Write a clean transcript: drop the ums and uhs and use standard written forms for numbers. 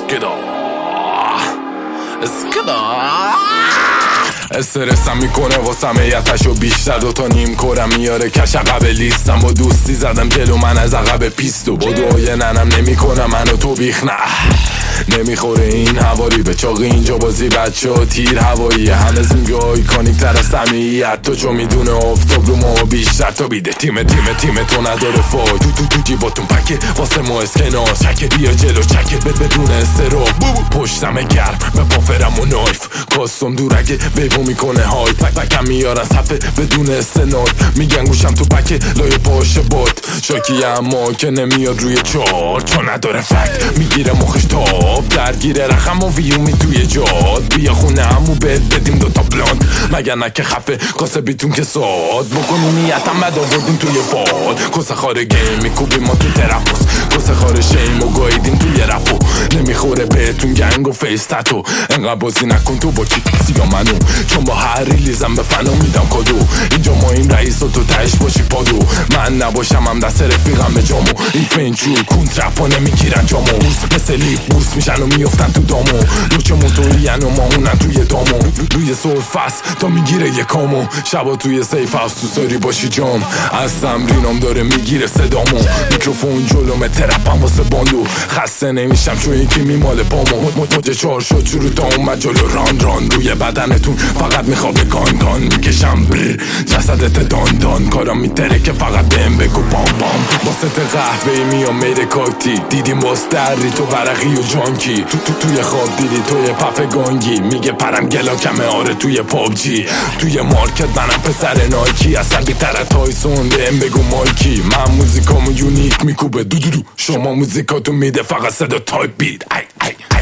استرسم میکنه واسم ایتشو بیشتر. دوتا نیم کورم میاره کش عقب لیستم. با دوستی زدم جلو من از عقب پیستو. بدوی ننم نمیکنه منو تو بیخ نه. نمیخوره این حوالی به چاقی اینجا بازی بچه ها تیر هوایی. همه زنگه آیکانیک تر از سمیت. تو چو میدونه افتاب رو ما بیشتر تا بیده. تیم تو نداره فای. تو جیباتون پکه واسه ما اسکناس چکه. بیا جلو چکه بدون استراب. پشتم گرم به پافرم و نایف. کاستم دورگه بیبو میکنه های. پکم میارن صفحه بدون استناد. میگن گوشم تو پکه لای پاشه باد. شاکی اما که نمیاد روی چار چون نداره فکت. میگیره مخش تاب درگیره رخم و ویومی توی جاد. بیا خونه همو بدیم دوتا بلاند. مگر نکه خفه کاسه بیتون که ساد. بکنی نیتم بد آوردیم توی فاد. کسه خاره گیم میکوبیم ما تو ترپوس. کسه خاره شیم و گایدیم توی رپو. نمیخوره بهتون گنگ و فیس تتو. انقدر بازی نکن تو با کی سیا منو. چون با هر ریلیزم به فنا میدم کادو. اینجا ما این رئیس و تو تهش باشی پادو. من نباشم هم دست رفیقم به جامو. این فنچور کنترپا نمیگیرن جامو. مثل لیپ بورس میشن و میفتن تو دامو. لوچه موتوری و ما اونن توی دامو. روی سرفس تا میگیره یه کامو. شبا توی سیف هاوس تو ساری باشی جام. از تمرینام داره میگیره صدامو. میکروفون جلومه ترپم واسه باندو. خسته نمیشم چون یکی میماله پامو. موجه چار شد شروع تا اومد جلو ران روی بدنتون فقط میخوابه گان میکشم بر جسدت دان کارم میتره که فقط بهم بگو بام واسه قهوه میام میره کاکتی. دیدیم باز دری تو ورقی و جانکی. توی خواب دیدی توی پف گانگی. میگه پرم گلا کمه آره توی پابجی. توی مارکت منم پسر نایکی. اصلا بیتر تایسون بهم بگو مایکی. من موزیکامو یونیک میکوبه دو شما موزیکاتون میده فقط صدا تایپ بیت.